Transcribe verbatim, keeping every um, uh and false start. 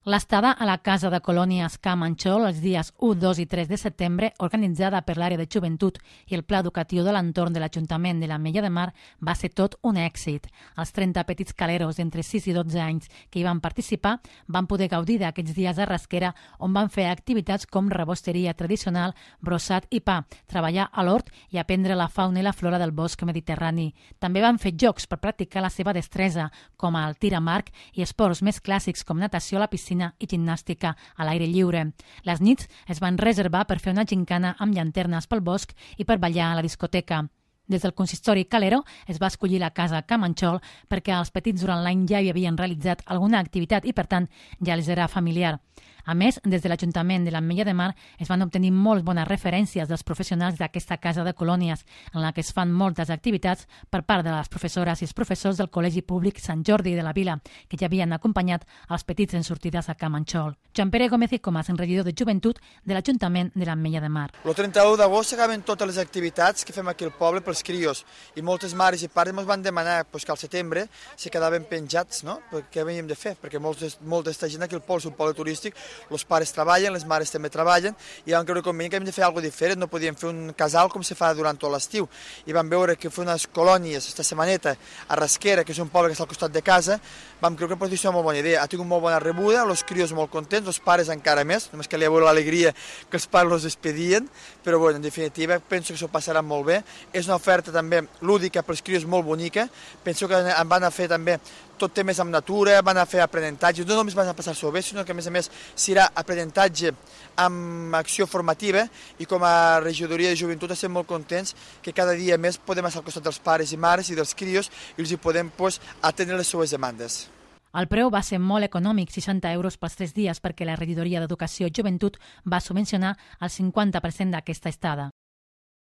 L'estada a la Casa de Colònies Camp Anxol els dies u, dos i tres de setembre, organitzada per l'àrea de joventut i el Pla Educatiu de l'entorn de l'Ajuntament de l'Ametlla de Mar, va ser tot un èxit. Els trenta petits caleros d'entre sis i dotze anys que hi van participar van poder gaudir d'aquests dies a Rasquera, on van fer activitats com rebosteria tradicional, brossat i pa, treballar a l'hort i aprendre la fauna i la flora del bosc mediterrani. També van fer jocs per practicar la seva destresa, com el tir amb arc i esports més clàssics com natació a la piscina i gimnàstica a l'aire lliure. Les nits es van reservar per fer una gincana amb llanternes pel bosc i per ballar a la discoteca. Des del consistori Calero es va escollir la casa Camp Anxol perquè els petits durant l'any ja hi havien realitzat alguna activitat i, per tant, ja els era familiar. A més, des de l'Ajuntament de l'Ametlla de Mar es van obtenir molt bones referències dels professionals d'aquesta casa de colònies, en la que es fan moltes activitats per part de les professores i els professors del Col·legi Públic Sant Jordi de la Vila, que ja havien acompanyat els petits en sortides a Camp Anxol. Joan Pere Gómez i Comas, regidor de Joventut de l'Ajuntament de l'Ametlla de Mar. El trenta-u d'agost s'acaben totes les activitats que fem aquí al poble pels crios, i moltes mares i pares ens van demanar pues, que al setembre se quedaven penjats, no? Què havíem de fer? Perquè molts, molta gent aquí al poble és un poble turístic, els pares treballen, les mares també treballen, i vam creure convenient que hem de fer alguna cosa diferent, no podíem fer un casal com se fa durant tot l'estiu. I vam veure que fer unes colònies, esta setmaneta, a Rasquera, que és un poble que està al costat de casa, vam creure que pot ser una molt bona idea. Ha tingut molt bona rebuda, els crios molt contents, els pares encara més, només calia veure l'alegria que els pares els despedien, però bueno, en definitiva penso que s'ho passaran molt bé. És una oferta també lúdica pels crios molt bonica, penso que en van a fer també tot temes amb natura, van a fer aprenentatge, no només van a passar-s'ho bé, sinó que a més a més serà aprenentatge amb acció formativa, i com a regidoria de joventut estem molt contents que cada dia més podem estar al costat dels pares i mares i dels crios i els hi podem pues, atendre les seues demandes. El preu va ser molt econòmic, seixanta euros pels tres dies, perquè la regidoria d'Educació i Joventut va subvencionar el cinquanta per cent d'aquesta estada.